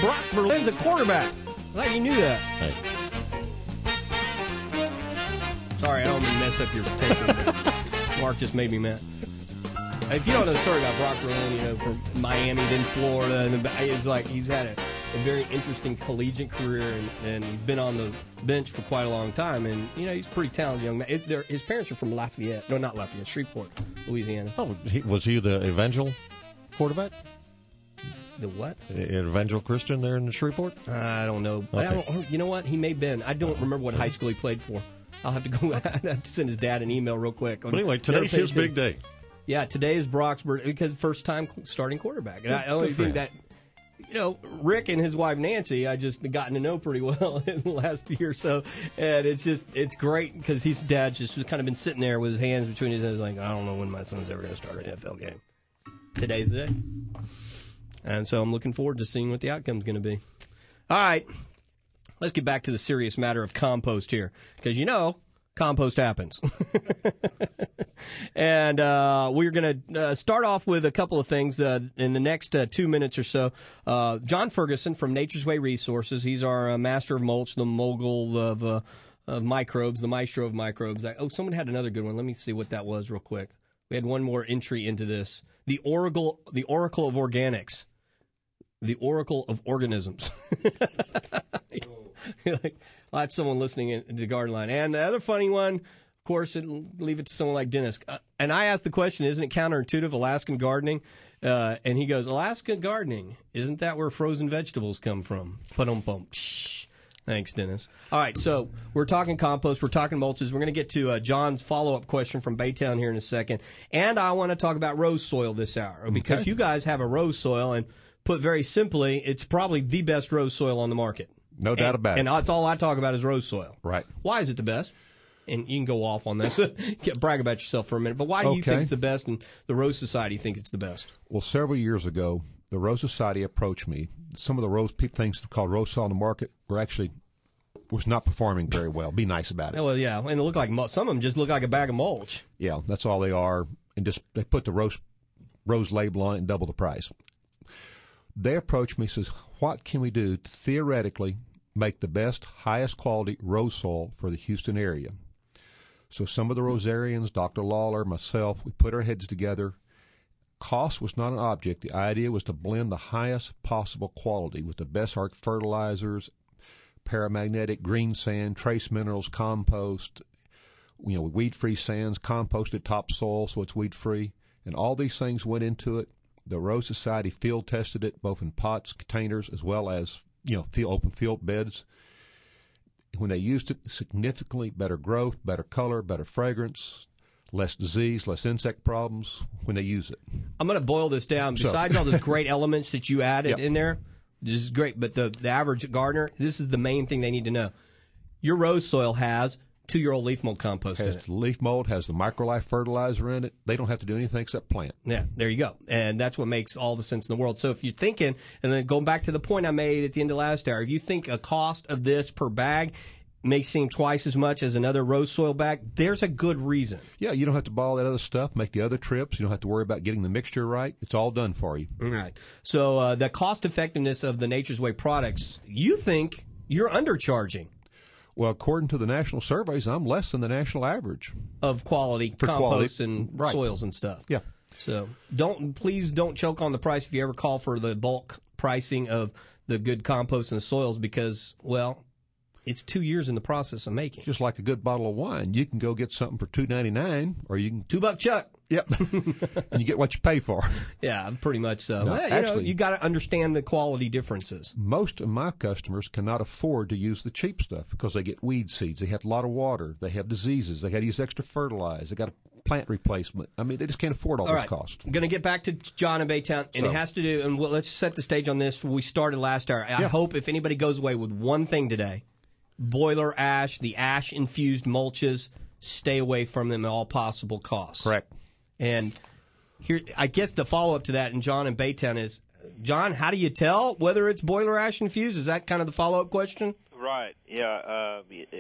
Brock Berlin's a quarterback. I thought you knew that. Hey. Sorry, I don't mean to mess up your take. Mark just made me mad. If you don't know the story about Brock Berlin, from Miami, then Florida, and it's like he's had a very interesting collegiate career, and he's been on the bench for quite a long time. And he's a pretty talented young man. His parents are from Lafayette, no, not Lafayette, Shreveport, Louisiana. Oh, was he the Evangel quarterback? The what? Evangel Christian there in Shreveport? I don't know. Okay. You know what? He may have been. I don't remember what high school he played for. I'll have to go. I have to send his dad an email real quick. But anyway, today's his big day. Yeah, today is Brock's birthday because first time starting quarterback. And I only think that, Rick and his wife Nancy, I just gotten to know pretty well in the last year or so. And it's great because his dad just kind of been sitting there with his hands between his hands like, I don't know when my son's ever going to start an NFL game. Today's the day. And so I'm looking forward to seeing what the outcome's going to be. All right. Let's get back to the serious matter of compost here. Because, compost happens. And we're going to start off with a couple of things in the next 2 minutes or so. John Ferguson from Nature's Way Resources. He's our master of mulch, the mogul of microbes, the maestro of microbes. Someone had another good one. Let me see what that was real quick. We had one more entry into this. The Oracle of Organics. The Oracle of Organisms. I'll have someone listening in the garden line. And the other funny one, of course, leave it to someone like Dennis. And I asked the question, isn't it counterintuitive, Alaskan gardening? And he goes, Alaskan gardening, isn't that where frozen vegetables come from? Ba-dum-bum. Thanks, Dennis. All right, so we're talking compost, we're talking mulches. We're going to get to John's follow-up question from Baytown here in a second. And I want to talk about rose soil this hour because you guys have a rose soil, and put very simply, it's probably the best rose soil on the market. No doubt about it. And that's all I talk about is rose soil. Right. Why is it the best? And you can go off on this. Brag about yourself for a minute. But why do you think it's the best and the Rose Society think it's the best? Well, several years ago, the Rose Society approached me. Some of the rose things called rose soil on the market was not performing very well. Be nice about it. Well, yeah. And it looked like some of them just look like a bag of mulch. Yeah, that's all they are. And they put the rose label on it and double the price. They approached me and says, what can we do to theoretically make the best, highest quality rose soil for the Houston area? So some of the Rosarians, Dr. Lawler, myself, we put our heads together. Cost was not an object. The idea was to blend the highest possible quality with the best fertilizers, paramagnetic, green sand, trace minerals, compost, weed-free sands, composted topsoil so it's weed-free. And all these things went into it. The Rose Society field tested it both in pots, containers, as well as open field beds. When they used it, significantly better growth, better color, better fragrance, less disease, less insect problems when they use it. I'm going to boil this down. Besides all those great elements that you added in there, this is great. But the average gardener, this is the main thing they need to know. Your rose soil has 2-year-old leaf mold compost in it. Has the leaf mold, has the microlife fertilizer in it. They don't have to do anything except plant. Yeah, there you go. And that's what makes all the sense in the world. So if you're thinking, and then going back to the point I made at the end of last hour, if you think a cost of this per bag may seem twice as much as another rose soil bag, there's a good reason. Yeah, you don't have to buy all that other stuff, make the other trips. You don't have to worry about getting the mixture right. It's all done for you. All right. So the cost effectiveness of the Nature's Way products, you think you're undercharging. Well, according to the national surveys, I'm less than the national average of quality compost and soils and stuff. Yeah. So please don't choke on the price if you ever call for the bulk pricing of the good compost and soils because, well, it's 2 years in the process of making. Just like a good bottle of wine, you can go get something for $2.99, or you can $2 Chuck. Yep, and you get what you pay for. Yeah, pretty much so. No, actually, you got to understand the quality differences. Most of my customers cannot afford to use the cheap stuff because they get weed seeds, they have a lot of water, they have diseases, they got to use extra fertilizer, they got a plant replacement. I mean, they just can't afford all this cost. I'm going to get back to John in Baytown, and it has to do. And let's set the stage on this. We started last hour. I hope if anybody goes away with one thing today. Boiler ash, the ash-infused mulches, stay away from them at all possible costs. Correct. And here, I guess the follow-up to that in John and Baytown is, John, how do you tell whether it's boiler ash-infused? Is that kind of the follow-up question? Right, yeah.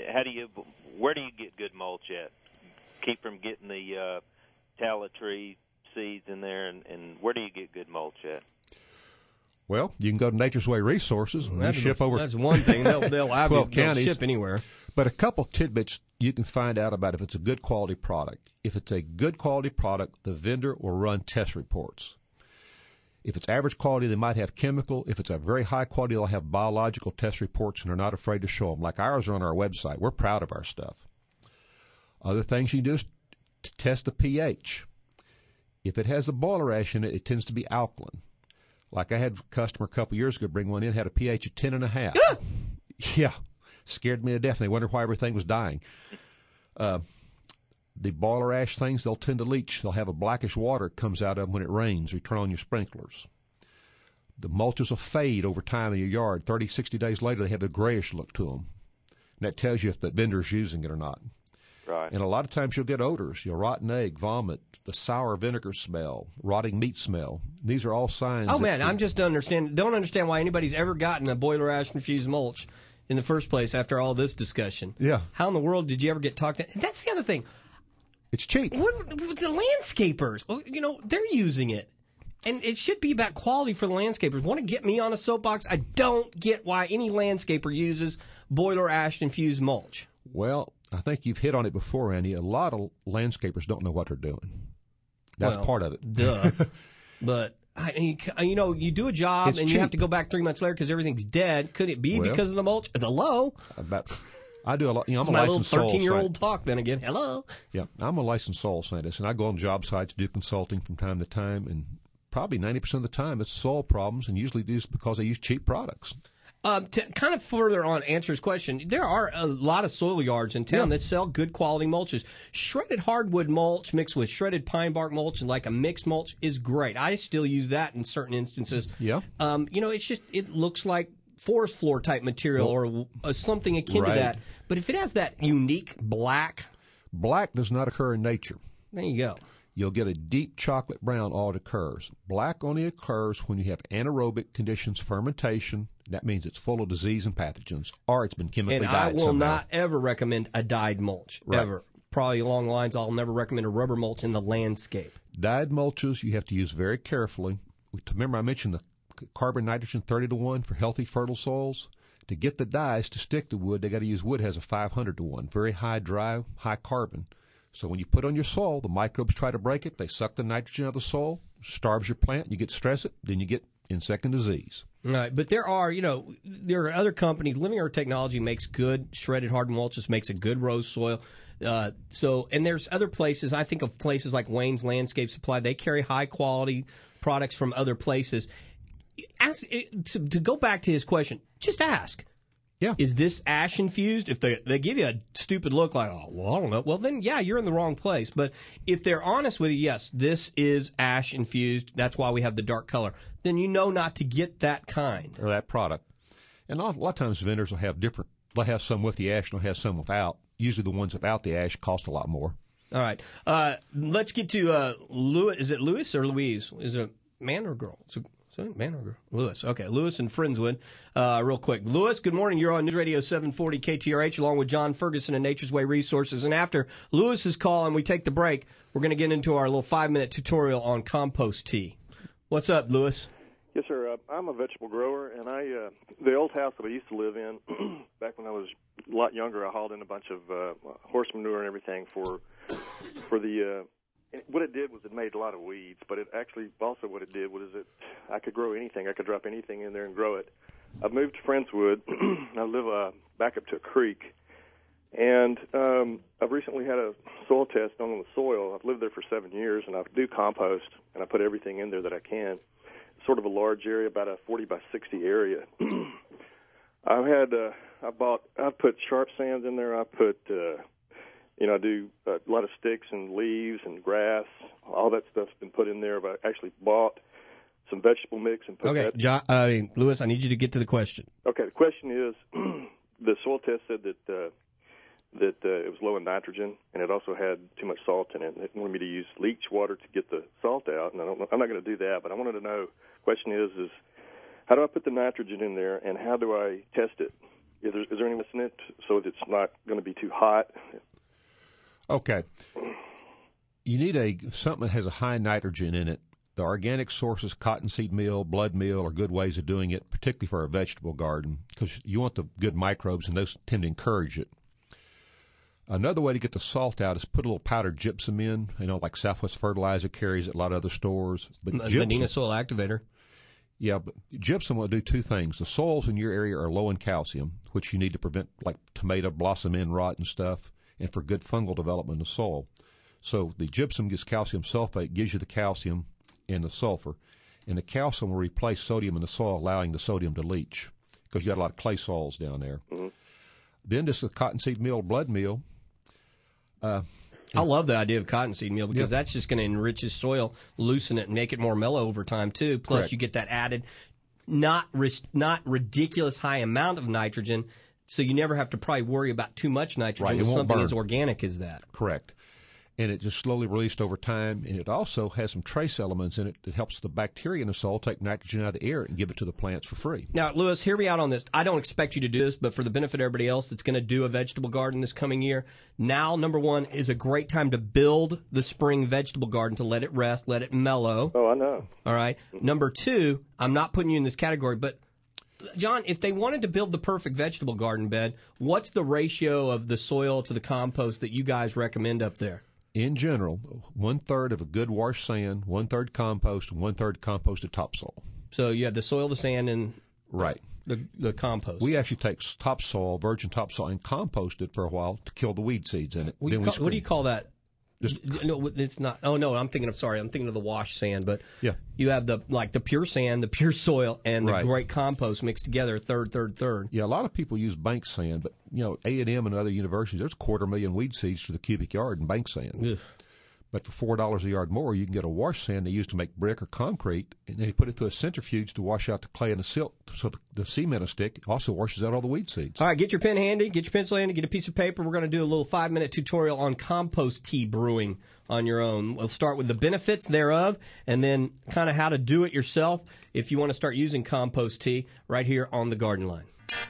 Where do you get good mulch at? Keep from getting the tallow tree seeds in there, and where do you get good mulch at? Well, you can go to Nature's Way Resources and ship over. That's one thing. They'll 12 counties. Ship anywhere. But a couple tidbits you can find out about if it's a good quality product. If it's a good quality product, the vendor will run test reports. If it's average quality, they might have chemical. If it's a very high quality, they'll have biological test reports, and they're not afraid to show them. Like ours are on our website. We're proud of our stuff. Other things you can do is to test the pH. If it has a boiler ash in it, it tends to be alkaline. Like I had a customer a couple years ago bring one in, had a pH of 10.5. Yeah, scared me to death. They wondered why everything was dying. The boiler ash things, they'll tend to leach. They'll have a blackish water that comes out of them when it rains or you turn on your sprinklers. The mulches will fade over time in your yard. 30, 60 days later, they have a grayish look to them. And that tells you if the vendor's using it or not. Right. And a lot of times you'll get odors. You'll rotten egg, vomit, the sour vinegar smell, rotting meat smell. These are all signs. Oh, man, I'm just don't understand why anybody's ever gotten a boiler ash infused mulch in the first place after all this discussion. Yeah. How in the world did you ever get talked to? And that's the other thing. It's cheap. The landscapers, they're using it. And it should be about quality for the landscapers. Want to get me on a soapbox? I don't get why any landscaper uses boiler ash infused mulch. Well, I think you've hit on it before, Andy. A lot of landscapers don't know what they're doing. That's part of it. Duh. But, you do a job it's and cheap. you have to go back 3 months later because everything's dead. Could it be because of the mulch? Hello? I do a lot. I'm it's a my little licensed soil 13-year-old talk then again. Hello? Yeah, I'm a licensed soil scientist, and I go on job sites, do consulting from time to time, and probably 90% of the time it's soil problems, and usually it's because they use cheap products. To kind of further on answer his question, there are a lot of soil yards in town that sell good quality mulches. Shredded hardwood mulch mixed with shredded pine bark mulch and like a mixed mulch is great. I still use that in certain instances. Yeah. It looks like forest floor type material or something akin to that. But if it has that unique black does not occur in nature. There you go. You'll get a deep chocolate brown all it occurs. Black only occurs when you have anaerobic conditions, fermentation. That means it's full of disease and pathogens, or it's been chemically dyed somehow. And I will not ever recommend a dyed mulch, ever. Probably along the lines, I'll never recommend a rubber mulch in the landscape. Dyed mulches you have to use very carefully. Remember I mentioned the carbon nitrogen 30-1 for healthy fertile soils? To get the dyes to stick to wood, they got to use wood has a 500-1, very high dry, high carbon. So when you put on your soil, the microbes try to break it. They suck the nitrogen out of the soil, starves your plant. You get stress it, then you get insect and disease. Right, but there are other companies. Living Earth Technology makes good shredded hard mulches, makes a good rose soil. And there's other places. I think of places like Wayne's Landscape Supply. They carry high quality products from other places. To go back to his question, just ask. Yeah. Is this ash infused? If they give you a stupid look like, oh, well, I don't know. Well, then, yeah, you're in the wrong place. But if they're honest with you, yes, this is ash infused. That's why we have the dark color. Then you know not to get that kind. Or that product. And a lot of times vendors will have different. They'll have some with the ash and they'll have some without. Usually the ones without the ash cost a lot more. All right. Let's get to Louis. Is it Louis or Louise? Is it a man or a girl? Man or girl? Lewis. Okay, Lewis and Friendswood. Real quick. Lewis, good morning. You're on News Radio 740 KTRH along with John Ferguson and Nature's Way Resources. And after Lewis's call and we take the break, we're going to get into our little 5-minute tutorial on compost tea. What's up, Lewis? Yes, sir. I'm a vegetable grower, and the old house that I used to live in, back when I was a lot younger, I hauled in a bunch of horse manure and everything for the what it did was it made a lot of weeds, but it actually also what it did was I could grow anything. I could drop anything in there and grow it. I've moved to Friendswood. I live back up to a creek, and I've recently had a soil test done on the soil. I've lived there for 7 years, and I do compost, and I put everything in there that I can. It's sort of a large area, about a 40 by 60 area. I've put sharp sands in there. I put I do a lot of sticks and leaves and grass. All that stuff's been put in there. But I actually bought some vegetable mix and put that. John, Lewis, I need you to get to the question. Okay, the question is, the soil test said that it was low in nitrogen, and it also had too much salt in it. And it wanted me to use leach water to get the salt out, and I'm not going to do that. But I wanted to know. The question is how do I put the nitrogen in there, and how do I test it? Is there any in it so that it's not going to be too hot? Okay. You need something that has a high nitrogen in it. The organic sources, cottonseed meal, blood meal, are good ways of doing it, particularly for a vegetable garden, because you want the good microbes, and those tend to encourage it. Another way to get the salt out is put a little powdered gypsum in, like Southwest Fertilizer carries at a lot of other stores. But Medina Soil Activator. Yeah, but gypsum will do two things. The soils in your area are low in calcium, which you need to prevent, like tomato blossom end rot and stuff, and for good fungal development in the soil. So the gypsum gives calcium sulfate, gives you the calcium and the sulfur, and the calcium will replace sodium in the soil, allowing the sodium to leach, because you got a lot of clay soils down there. Mm-hmm. Then this is cottonseed meal, blood meal. I love the idea of cottonseed meal because that's just going to enrich his soil, loosen it, and make it more mellow over time too. Plus, Correct. You get that added, not ridiculous high amount of nitrogen, so you never have to probably worry about too much nitrogen with something as organic as that. Correct. And it just slowly released over time, and it also has some trace elements in it that helps the bacteria in the soil take nitrogen out of the air and give it to the plants for free. Now, Lewis, hear me out on this. I don't expect you to do this, but for the benefit of everybody else that's going to do a vegetable garden this coming year, now, number one, is a great time to build the spring vegetable garden to let it rest, let it mellow. Oh, I know. All right. Number two, I'm not putting you in this category, but John, if they wanted to build the perfect vegetable garden bed, what's the ratio of the soil to the compost that you guys recommend up there? In general, 1/3 of a good wash sand, 1/3 compost, and 1/3 composted topsoil. So you have the soil, the sand, and right the compost. We actually take topsoil, virgin topsoil, and compost it for a while to kill the weed seeds in it. What do you call that? No, it's not. Oh no, I'm thinking of the wash sand. But you have the pure sand, the pure soil, and the great compost mixed together, third. Yeah, a lot of people use bank sand, but A&M and other universities, there's 250,000 weed seeds to the cubic yard in bank sand. Ugh. But for $4 a yard more, you can get a wash sand they use to make brick or concrete, and they put it through a centrifuge to wash out the clay and the silt, so the cement will stick. It also washes out all the weed seeds. All right, get your pen handy, get your pencil handy, get a piece of paper. We're going to do a little 5-minute tutorial on compost tea brewing on your own. We'll start with the benefits thereof, and then kind of how to do it yourself if you want to start using compost tea right here on the Garden Line.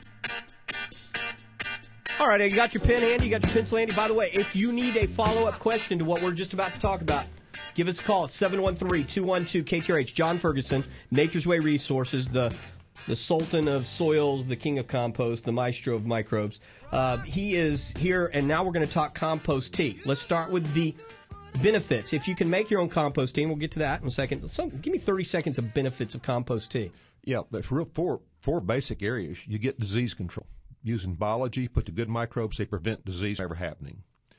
All right, you got your pen handy, you got your pencil handy. By the way, if you need a follow-up question to what we're just about to talk about, give us a call at 713-212-KTRH. John Ferguson, Nature's Way Resources, the sultan of soils, the king of compost, the maestro of microbes. He is here, and now we're going to talk compost tea. Let's start with the benefits. If you can make your own compost tea, and we'll get to that in a second. Give me 30 seconds of benefits of compost tea. Yeah, but for four basic areas, you get disease control. Using biology, put the good microbes, they prevent disease ever happening.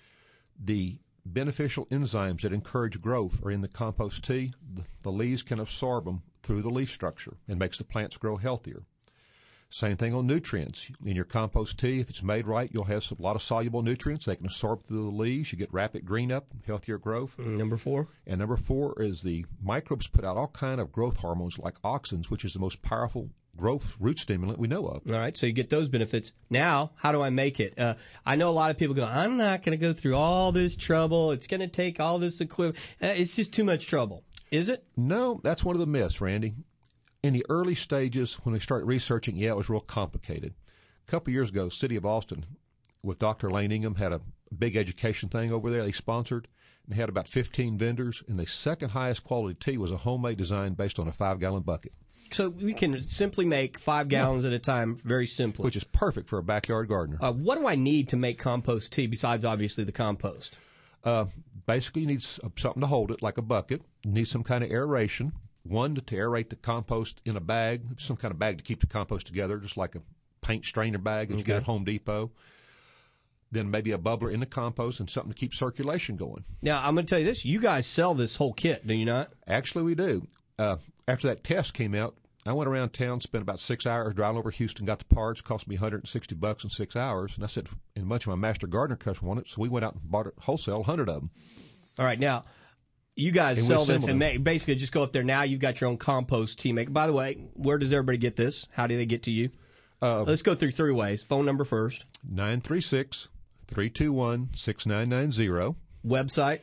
The beneficial enzymes that encourage growth are in the compost tea. The leaves can absorb them through the leaf structure and makes the plants grow healthier. Same thing on nutrients. In your compost tea, if it's made right, you'll have a lot of soluble nutrients. They can absorb through the leaves. You get rapid green up, healthier growth. Number 4? And number 4 is the microbes put out all kind of growth hormones like auxins, which is the most powerful growth root stimulant we know of. All right, so you get those benefits. Now, how do I make it? I know a lot of people go, I'm not going to go through all this trouble. It's going to take all this equipment. It's just too much trouble. Is it? No, that's one of the myths, Randy. In the early stages, when we started researching, it was real complicated. A couple of years ago, the city of Austin, with Dr. Lane Ingham, had a big education thing over there they sponsored. And they had about 15 vendors, and the second highest quality tea was a homemade design based on a 5-gallon bucket. So we can simply make 5 gallons at a time very simply. Which is perfect for a backyard gardener. What do I need to make compost tea besides, obviously, the compost? Basically, you need something to hold it, like a bucket. You need some kind of aeration. One, to aerate the compost in a bag, some kind of bag to keep the compost together, just like a paint strainer bag that you get at Home Depot. Then maybe a bubbler in the compost and something to keep circulation going. Now, I'm going to tell you this. You guys sell this whole kit, do you not? Actually, we do. After that test came out, I went around town, spent about 6 hours driving over Houston, got the parts, cost me $160 in 6 hours. And I said, and much of my master gardener customers want it, so we went out and bought it wholesale, 100 of them. All right, now, you guys sell this and basically just go up there. Now you've got your own compost tea maker. By the way, where does everybody get this? How do they get to you? Let's go through 3 ways. Phone number first. 936-321-6990. Website?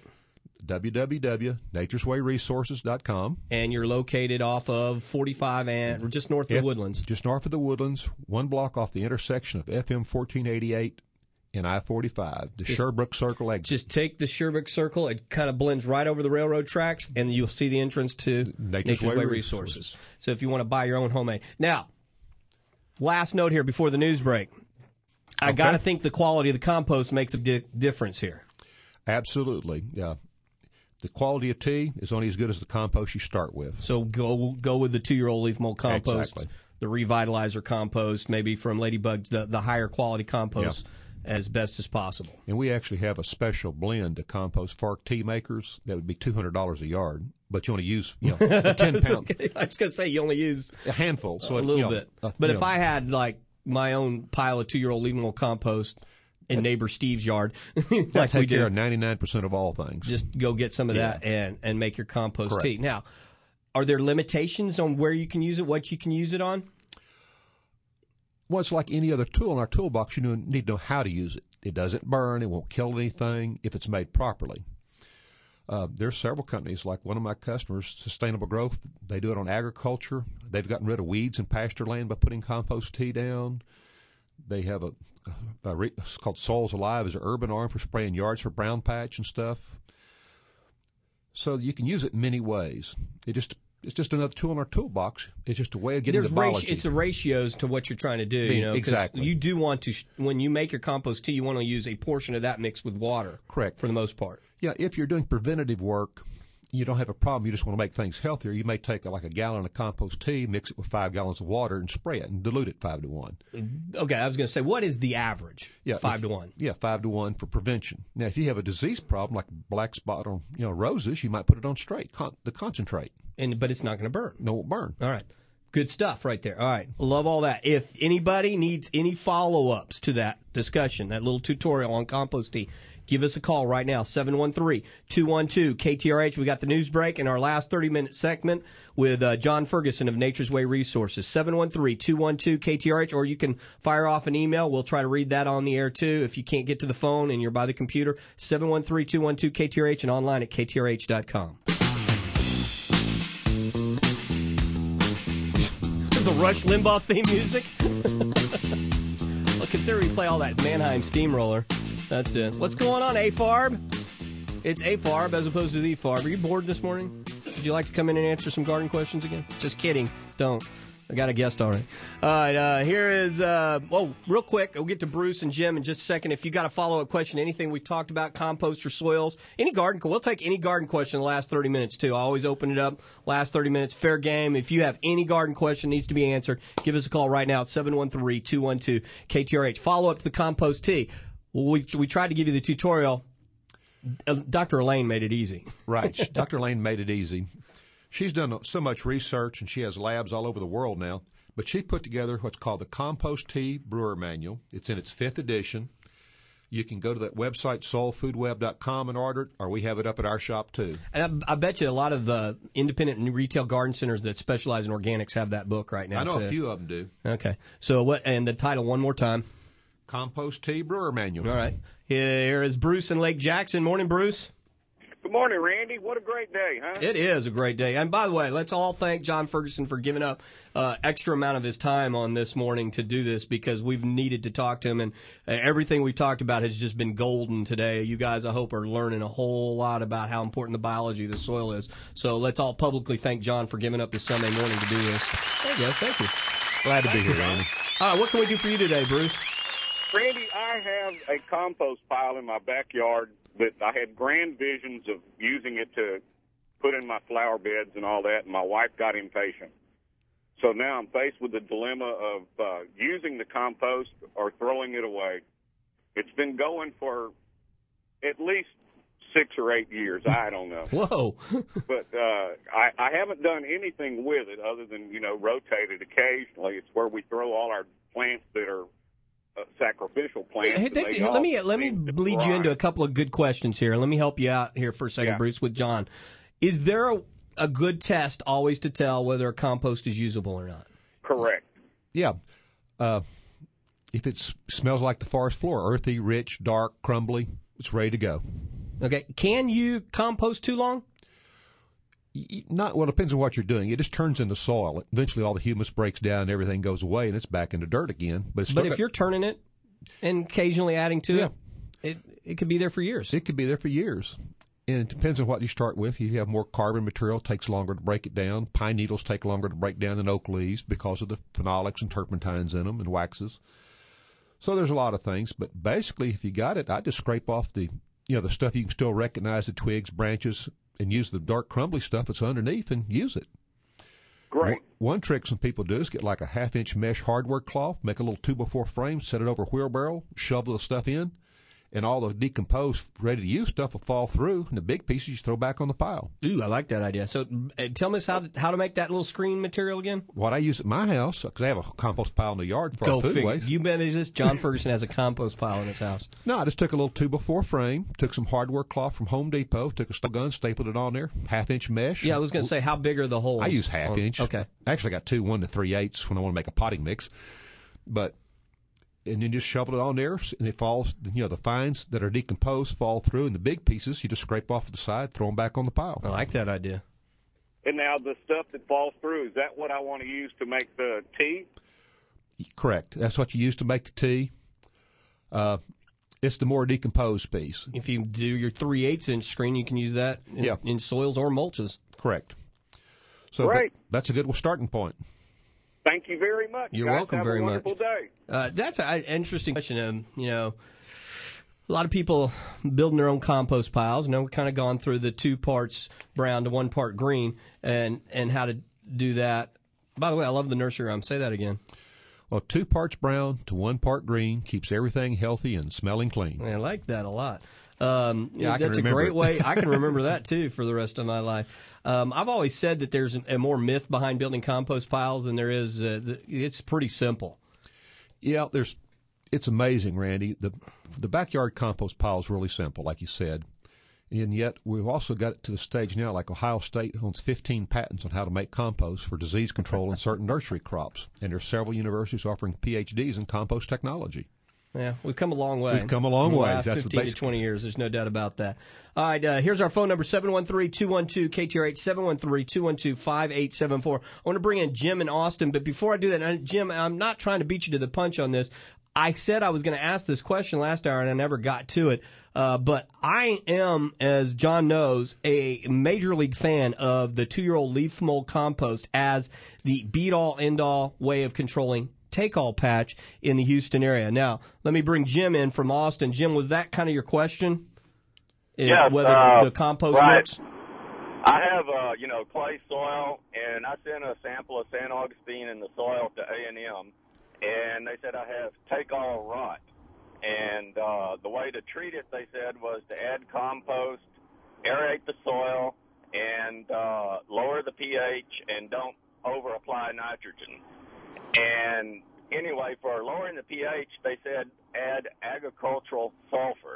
www.natureswayresources.com. And you're located off of 45 and just north of the Woodlands. Just north of the Woodlands, 1 block off the intersection of FM 1488 in I-45, the Sherbrooke Circle exit. Just take the Sherbrooke Circle. It kind of blends right over the railroad tracks, and you'll see the entrance to Nature's Way Resources. So if you want to buy your own homemade. Now, last note here before the news break. I got to think the quality of the compost makes a difference here. Absolutely. Yeah. The quality of tea is only as good as the compost you start with. So go with the 2-year-old leaf mold compost, exactly. The Revitalizer compost, maybe from Ladybug, the higher quality compost as best as possible. And we actually have a special blend to compost for tea makers that would be $200 a yard, but you only use a 10-pound. Okay. I was going to say you only use a handful, so a little bit. But if I had like my own pile of 2-year-old leaf mold compost in neighbor Steve's yard, like take care of 99% of all things. Just go get some of that and make your compost tea. Now, are there limitations on where you can use it, what you can use it on? Well, it's like any other tool in our toolbox. You need to know how to use it. It doesn't burn. It won't kill anything if it's made properly. There's several companies, like one of my customers, Sustainable Growth. They do it on agriculture. They've gotten rid of weeds in pasture land by putting compost tea down. They have it's called Soils Alive, is an urban arm for spraying yards for brown patch and stuff. So you can use it in many ways. It's just another tool in our toolbox. It's just a way of getting the biology. It's the ratios to what you're trying to do. Exactly. You do want to, when you make your compost tea, you want to use a portion of that mixed with water. Correct. For the most part. Yeah, if you're doing preventative work, you don't have a problem. You just want to make things healthier. You may take like a gallon of compost tea, mix it with 5 gallons of water, and spray it and dilute it 5 to 1. Okay, I was going to say, what is the average? 5 to 1. Yeah, 5 to 1 for prevention. Now, if you have a disease problem like black spot on roses, you might put it on straight, the concentrate. But it's not going to burn. No, it won't burn. All right. Good stuff right there. All right. Love all that. If anybody needs any follow-ups to that discussion, that little tutorial on compost tea, give us a call right now, 713-212-KTRH. We got the news break and our last 30-minute segment with John Ferguson of Nature's Way Resources, 713-212-KTRH, or you can fire off an email. We'll try to read that on the air, too. If you can't get to the phone and you're by the computer, 713-212-KTRH and online at KTRH.com. The Rush Limbaugh theme music. Well, consider we play all that Mannheim Steamroller. That's it. What's going on, AFARB? It's AFARB as opposed to the FARB. Are you bored this morning? Would you like to come in and answer some garden questions again? Just kidding. Don't. I got a guest already. All right, here is, real quick, we'll get to Bruce and Jim in just a second. If you got a follow-up question, anything we've talked about, compost or soils, any garden, we'll take any garden question in the last 30 minutes, too. I always open it up, last 30 minutes, fair game. If you have any garden question that needs to be answered, give us a call right now at 713-212-KTRH. Follow-up to the compost tea. We tried to give you the tutorial. Dr. Elaine made it easy. Right. Dr. Elaine made it easy. She's done so much research, and she has labs all over the world now. But she put together what's called the Compost Tea Brewer Manual. It's in its 5th edition. You can go to that website, soilfoodweb.com, and order it, or we have it up at our shop, too. And I bet you a lot of the independent and retail garden centers that specialize in organics have that book right now, I know too. A few of them do. Okay. So and the title one more time? Compost Tea Brewer Manual. All right. Here is Bruce in Lake Jackson. Morning, Bruce. Good morning, Randy. What a great day, huh? It is a great day. And by the way, let's all thank John Ferguson for giving up extra amount of his time on this morning to do this, because we've needed to talk to him, and everything we've talked about has just been golden today. You guys, I hope, are learning a whole lot about how important the biology of the soil is. So let's all publicly thank John for giving up this Sunday morning to do this. There you go. Thank you. Glad to be here, Randy. All right, what can we do for you today, Bruce? Randy, I have a compost pile in my backyard that I had grand visions of using it to put in my flower beds and all that, and my wife got impatient. So now I'm faced with the dilemma of using the compost or throwing it away. It's been going for at least 6 or 8 years. I don't know. Whoa. But I haven't done anything with it other than, rotate it occasionally. It's where we throw all our plants that are sacrificial plants. Hey, let me lead you into a couple of good questions here. Let me help you out here for a second, Bruce, with John. Is there a good test always to tell whether a compost is usable or not? Correct. Yeah. If it smells like the forest floor, earthy, rich, dark, crumbly, it's ready to go. Okay. Can you compost too long? Well, it depends on what you're doing. It just turns into soil. Eventually, all the humus breaks down, and everything goes away, and it's back into dirt again. But if you're turning it, And occasionally adding to it. It could be there for years. It could be there for years. And it depends on what you start with. If you have more carbon material, it takes longer to break it down. Pine needles take longer to break down than oak leaves because of the phenolics and turpentines in them and waxes. So there's a lot of things. But basically, if you got it, I just scrape off the stuff you can still recognize, the twigs, branches, and use the dark crumbly stuff that's underneath and use it. Great. One trick some people do is get like a 1/2-inch mesh hardware cloth, make a little 2x4 frame, set it over a wheelbarrow, shovel the stuff in, and all the decomposed, ready-to-use stuff will fall through, and the big pieces you throw back on the pile. Ooh, I like that idea. So tell me how to make that little screen material again? What I use at my house, because I have a compost pile in the yard for our food waste. You bet this John Ferguson has a compost pile in his house. No, I just took a little 2x4 frame, took some hardware cloth from Home Depot, took a gun, stapled it on there, 1/2-inch mesh. Yeah, I was going to say, how big are the holes? I use 1/2 inch. Okay. I actually got 1 to 3/8 when I want to make a potting mix. And then just shovel it on there, and it falls, the fines that are decomposed fall through, and the big pieces you just scrape off the side, throw them back on the pile. I like that idea. And now the stuff that falls through, is that what I want to use to make the tea? Correct. That's what you use to make the tea. It's the more decomposed piece. If you do your 3/8-inch screen, you can use that in soils or mulches. Correct. So Great. That's a good starting point. Thank you very much. You're guys. welcome Have very a much. wonderful day. That's an interesting question. A lot of people building their own compost piles. We've kind of gone through the 2 parts brown to 1 part green and how to do that. By the way, I love the nursery rhyme. Say that again. Well, 2 parts brown to 1 part green keeps everything healthy and smelling clean. I like that a lot. That's a great way. I can remember that, too, for the rest of my life. I've always said that there's a more myth behind building compost piles than there is. It's pretty simple. Yeah, it's amazing, Randy. The backyard compost pile is really simple, like you said. And yet we've also got it to the stage now, like Ohio State owns 15 patents on how to make compost for disease control in certain nursery crops. And there's several universities offering PhDs in compost technology. Yeah, we've come a long way. We've come a long way. That's 15 to 20 years. There's no doubt about that. All right, here's our phone number, 713-212-KTRH, 713-212-5874. I want to bring in Jim in Austin, but before I do that, Jim, I'm not trying to beat you to the punch on this. I said I was going to ask this question last hour, and I never got to it. But I am, as John knows, a major league fan of the 2-year-old leaf mold compost as the be-all, end-all way of controlling take-all patch in the Houston area. Now, let me bring Jim in from Austin. Jim, was that kind of your question? Yes. Whether the compost works? I have, clay soil, and I sent a sample of San Augustine in the soil to A&M, and they said I have take-all rot. And the way to treat it, they said, was to add compost, aerate the soil, and lower the pH, and don't over-apply nitrogen. And anyway, for lowering the pH, they said add agricultural sulfur.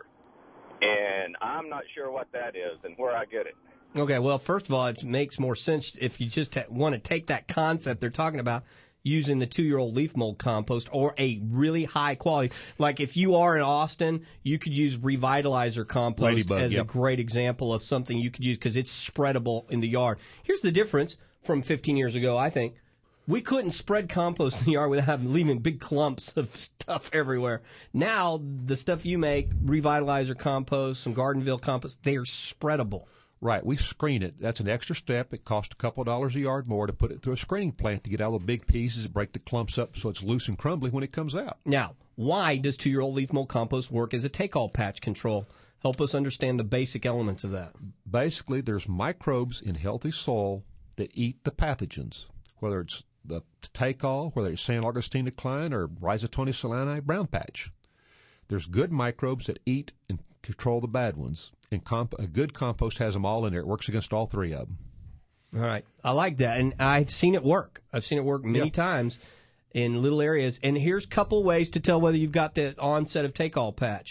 And I'm not sure what that is and where I get it. Okay, well, first of all, it makes more sense if you just want to take that concept they're talking about, using the 2-year-old leaf mold compost or a really high quality. Like if you are in Austin, you could use Revitalizer compost Ladybug, a great example of something you could use because it's spreadable in the yard. Here's the difference from 15 years ago, I think. We couldn't spread compost in the yard without leaving big clumps of stuff everywhere. Now, the stuff you make, Revitalizer compost, some Gardenville compost, they are spreadable. Right. We screen it. That's an extra step. It costs a couple of dollars a yard more to put it through a screening plant to get all the big pieces, break the clumps up so it's loose and crumbly when it comes out. Now, why does 2-year-old leaf mold compost work as a take-all patch control? Help us understand the basic elements of that. Basically, there's microbes in healthy soil that eat the pathogens, whether it's the take-all, whether it's San Augustine decline or Rhizoctonia solani brown patch. There's good microbes that eat and control the bad ones, and a good compost has them all in there. It works against all 3 of them. All right. I like that, and I've seen it work. I've seen it work many times in little areas. And here's a couple ways to tell whether you've got the onset of take-all patch.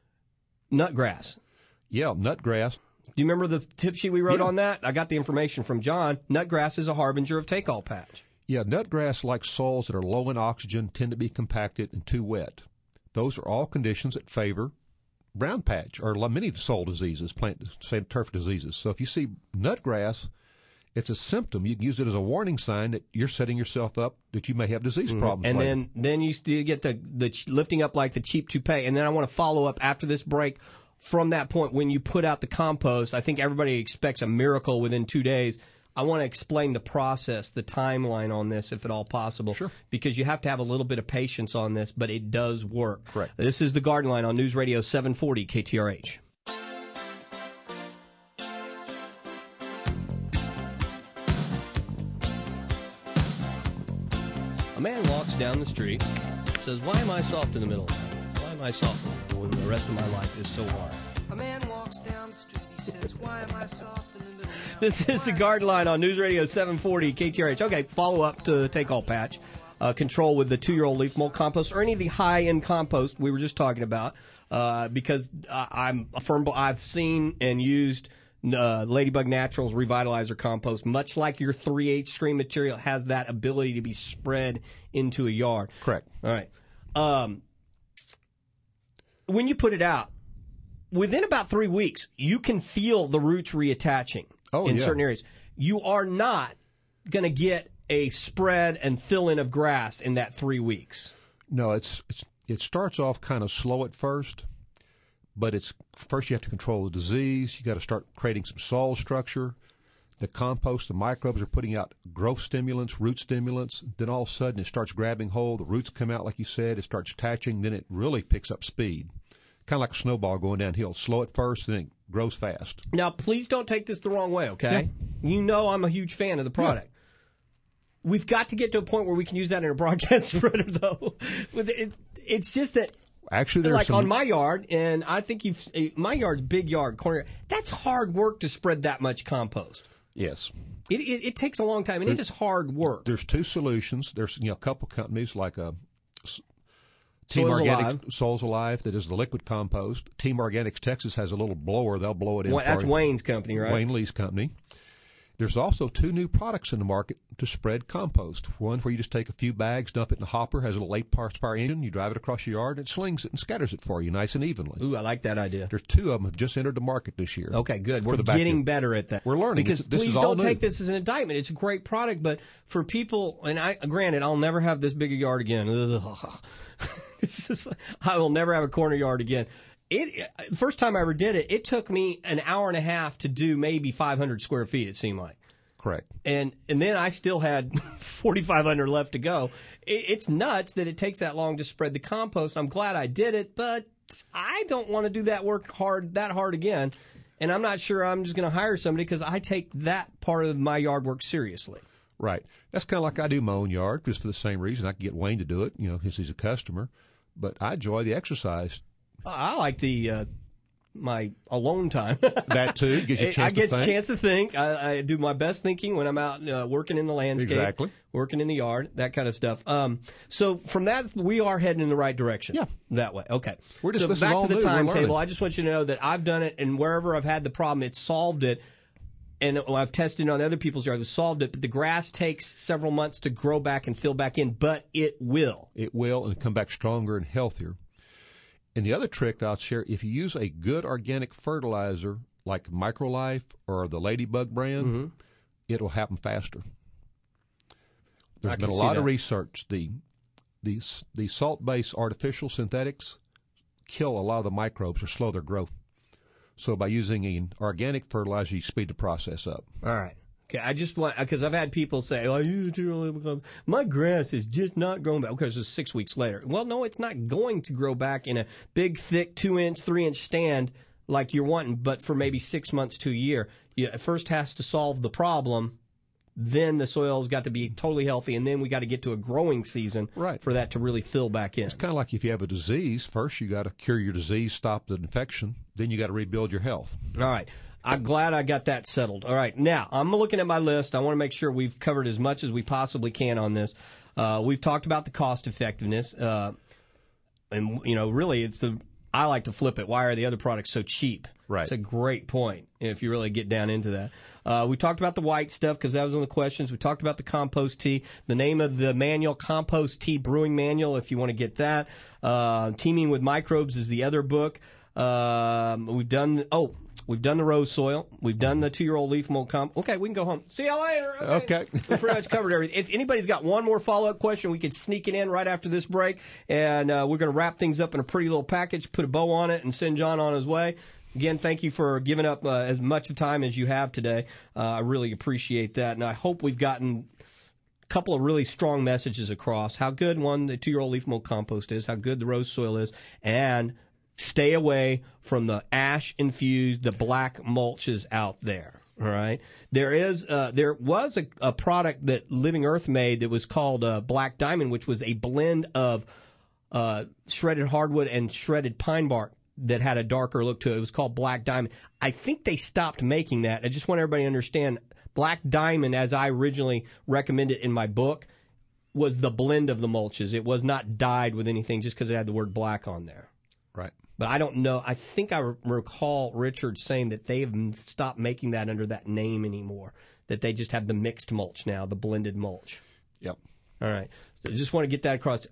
Nutgrass. Yeah, nutgrass. Do you remember the tip sheet we wrote on that? I got the information from John. Nutgrass is a harbinger of take-all patch. Yeah, nutgrass, like soils that are low in oxygen, tend to be compacted and too wet. Those are all conditions that favor brown patch or many soil diseases, plant, say, turf diseases. So if you see nutgrass It's a symptom. You can use it as a warning sign that you're setting yourself up that you may have disease problems. And later. then you still get the lifting up like the cheap toupee. And then I want to follow up after this break from that point when you put out the compost. I think everybody expects a miracle within 2 days. I want to explain the process, the timeline on this, if at all possible. Sure. Because you have to have a little bit of patience on this, but it does work. Correct. This is the Garden Line on News Radio 740 KTRH. A man walks down the street, says, "Why am I soft in the middle? Why am I soft when the rest of my life is so hard?" A man walks down the street, he says, "Why am I soft in the middle?" This is the Garden Line on News Radio 740 KTRH. Okay, follow up to Take All Patch. Control with the 2-year-old leaf mold compost or any of the high-end compost we were just talking about, because I've seen and used Ladybug Naturals Revitalizer compost, much like your 3/8 screen material, has that ability to be spread into a yard. Correct. All right. When you put it out, within about 3 weeks, you can feel the roots reattaching in certain areas. You are not going to get a spread and fill-in of grass in that 3 weeks. No, it starts off kind of slow at first. But first you have to control the disease. You got to start creating some soil structure. The compost, the microbes are putting out growth stimulants, root stimulants. Then all of a sudden it starts grabbing hold. The roots come out, like you said. It starts attaching. Then it really picks up speed. Kind of like a snowball going downhill. Slow at first, then it grows fast. Now, please don't take this the wrong way, okay? Yeah. You know I'm a huge fan of the product. Yeah. We've got to get to a point where we can use that in a broadcast spreader, though. It's just that... Actually, there's on my yard, and I think my yard's big yard, corner. That's hard work to spread that much compost. Yes, it takes a long time, and it is hard work. There's two solutions. There's a couple companies like Team Organics, Soils Alive, that is the liquid compost. Team Organics Texas has a little blower; they'll blow it in. That's Wayne's company, right? Wayne Lee's company. There's also 2 new products in the market to spread compost. One where you just take a few bags, dump it in a hopper, has a little 8-horsepower engine, you drive it across your yard, and it slings it and scatters it for you nice and evenly. Ooh, I like that idea. There's 2 of them have just entered the market this year. Okay, good. We're getting better at that. We're learning. Because please don't take this as an indictment. It's a great product, but for people, and granted, I'll never have this big a yard again. I will never have a corner yard again. The first time I ever did it, it took me an hour and a half to do maybe 500 square feet, it seemed like. Correct. And then I still had 4,500 left to go. It's nuts that it takes that long to spread the compost. I'm glad I did it, but I don't want to do that hard again. And I'm not sure I'm just going to hire somebody because I take that part of my yard work seriously. Right. That's kind of like I do my own yard, just for the same reason. I can get Wayne to do it, because he's a customer. But I enjoy the exercise. I like my alone time. That too gives you a chance to think. I get a chance to think. I do my best thinking when I'm out working in the landscape, exactly, working in the yard, that kind of stuff. So from that, we are heading in the right direction. Yeah, that way. Okay. So back to the timetable. I just want you to know that I've done it, and wherever I've had the problem, it's solved it. And I've tested on other people's yards, I've solved it. But the grass takes several months to grow back and fill back in, but it will. It will, and come back stronger and healthier. And the other trick I'll share, if you use a good organic fertilizer like MicroLife or the Ladybug brand, it will happen faster. There's been a lot of research. The salt-based artificial synthetics kill a lot of the microbes or slow their growth. So by using an organic fertilizer, you speed the process up. All right. Okay, I just want, because I've had people say, my grass is just not growing back. Because it's 6 weeks later. Well, no, it's not going to grow back in a big, thick 2-inch, 3-inch stand like you're wanting, but for maybe 6 months to a year. You first has to solve the problem, then the soil's got to be totally healthy, and then we got to get to a growing season for that to really fill back in. It's kind of like if you have a disease, first you got to cure your disease, stop the infection, then you got to rebuild your health. All right. I'm glad I got that settled. All right. Now, I'm looking at my list. I want to make sure we've covered as much as we possibly can on this. We've talked about the cost effectiveness. And, really, I like to flip it. Why are the other products so cheap? Right. It's a great point if you really get down into that. We talked about the white stuff because that was one of the questions. We talked about the compost tea. The name of the manual, Compost Tea Brewing Manual, if you want to get that. Teaming with Microbes is the other book. We've done the rose soil. We've done the 2-year-old leaf mold comp. Okay, we can go home. See you later. Okay. We pretty much covered everything. If anybody's got one more follow-up question, we can sneak it in right after this break. And we're going to wrap things up in a pretty little package, put a bow on it, and send John on his way. Again, thank you for giving up as much of time as you have today. I really appreciate that. And I hope we've gotten a couple of really strong messages across. How good, one, the 2-year-old leaf mold compost is, how good the rose soil is, and stay away from the ash-infused, the black mulches out there. All right. There was a product that Living Earth made that was called Black Diamond, which was a blend of shredded hardwood and shredded pine bark that had a darker look to it. It was called Black Diamond. I think they stopped making that. I just want everybody to understand Black Diamond, as I originally recommended in my book, was the blend of the mulches. It was not dyed with anything just because it had the word black on there. Right. But I don't know. I think I recall Richard saying that they have stopped making that under that name anymore, that they just have the mixed mulch now, the blended mulch. Yep. All right. So I just want to get that across.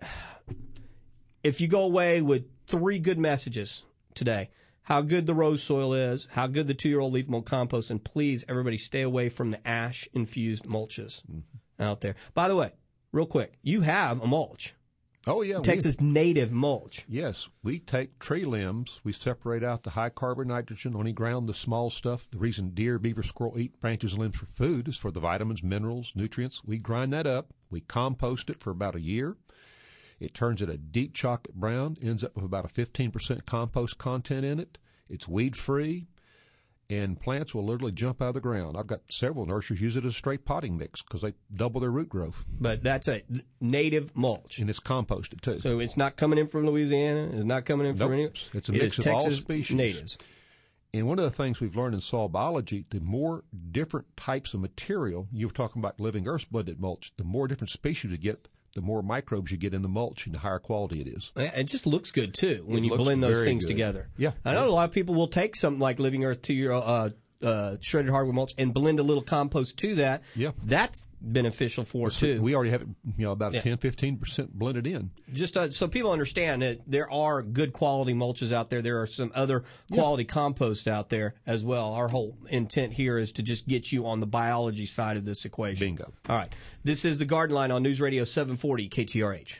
If you go away with 3 good messages today, how good the rose soil is, how good the 2-year-old leaf mold compost, and please, everybody, stay away from the ash-infused mulches out there. By the way, real quick, you have a mulch. Oh, yeah. Texas native mulch. Yes. We take tree limbs. We separate out the high carbon nitrogen, only ground the small stuff. The reason deer, beaver, squirrel eat branches and limbs for food is for the vitamins, minerals, nutrients. We grind that up. We compost it for about a year. It turns it a deep chocolate brown, ends up with about a 15% compost content in it. It's weed-free, and plants will literally jump out of the ground. I've got several nurseries use it as a straight potting mix because they double their root growth. But that's a native mulch. And it's composted, too. So it's not coming in from Louisiana? It's not coming in from anywhere? It's a mix of all species. Natives. And one of the things we've learned in soil biology, the more different types of material, you were talking about Living Earth's blended mulch, the more different species you get, the more microbes you get in the mulch and the higher quality it is. It just looks good, too, when you blend those things together. Yeah. I know a lot of people will take something like Living Earth 2-year-old shredded hardwood mulch and blend a little compost to that. Yeah. That's beneficial for it, too. We already have it, about 10-15% blended in. Just so people understand that there are good quality mulches out there. There are some other quality compost out there as well. Our whole intent here is to just get you on the biology side of this equation. Bingo. All right. This is the Garden Line on News Radio 740 KTRH.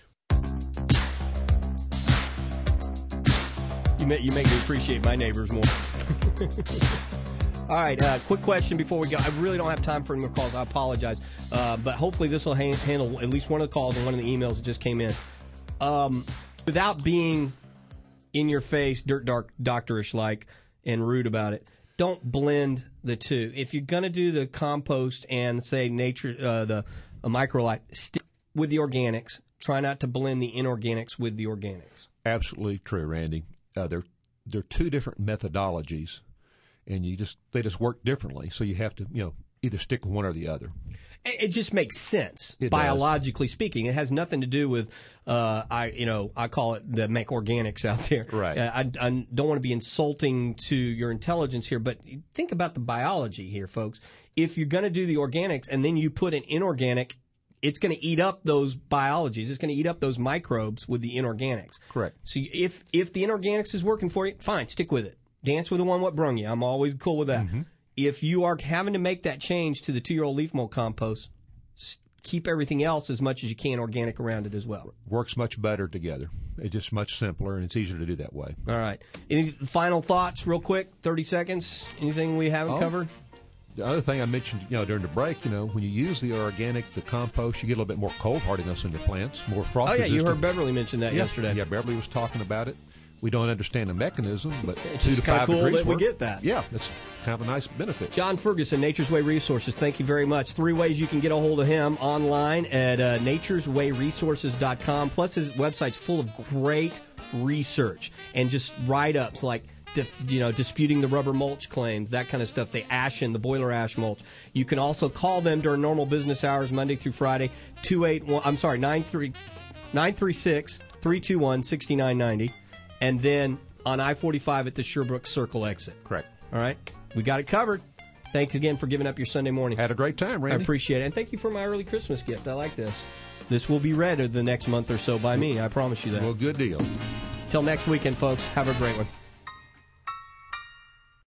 You make me appreciate my neighbors more. All right, quick question before we go. I really don't have time for any more calls. I apologize. But hopefully this will handle at least one of the calls and one of the emails that just came in. Without being in your face, doctorish like, and rude about it, don't blend the two. If you're going to do the compost and, say, the microlite, stick with the organics. Try not to blend the inorganics with the organics. Absolutely true, Randy. They're 2 different methodologies. And they just work differently, so you have to either stick with one or the other. It just makes sense, it biologically speaking. It has nothing to do with I call it the make organics out there. Right. I don't want to be insulting to your intelligence here, but think about the biology here, folks. If you're going to do the organics and then you put an inorganic, it's going to eat up those biologies. It's going to eat up those microbes with the inorganics. Correct. So if the inorganics is working for you, fine, stick with it. Dance with the one what brung you. I'm always cool with that. Mm-hmm. If you are having to make that change to the 2-year-old leaf mold compost, keep everything else as much as you can organic around it as well. Works much better together. It's just much simpler, and it's easier to do that way. All right. Any final thoughts, real quick, 30 seconds? Anything we haven't covered? The other thing I mentioned, during the break, when you use the organic, the compost, you get a little bit more cold hardiness in the plants, more frost resistant. You heard Beverly mention that yesterday. Yeah, Beverly was talking about it. We don't understand the mechanism, but it's 2 to 5 degrees that we get that. Yeah, that's kind of a nice benefit. John Ferguson, Nature's Way Resources, thank you very much. 3 ways you can get a hold of him online at natureswayresources.com. Plus, his website's full of great research and just write-ups like disputing the rubber mulch claims, that kind of stuff, the boiler ash mulch. You can also call them during normal business hours, Monday through Friday, 936-321-6990. And then on I-45 at the Sherbrooke Circle exit. Correct. All right? We got it covered. Thanks again for giving up your Sunday morning. Had a great time, Randy. I appreciate it. And thank you for my early Christmas gift. I like this. This will be read the next month or so by me. I promise you that. Well, good deal. Till next weekend, folks. Have a great one.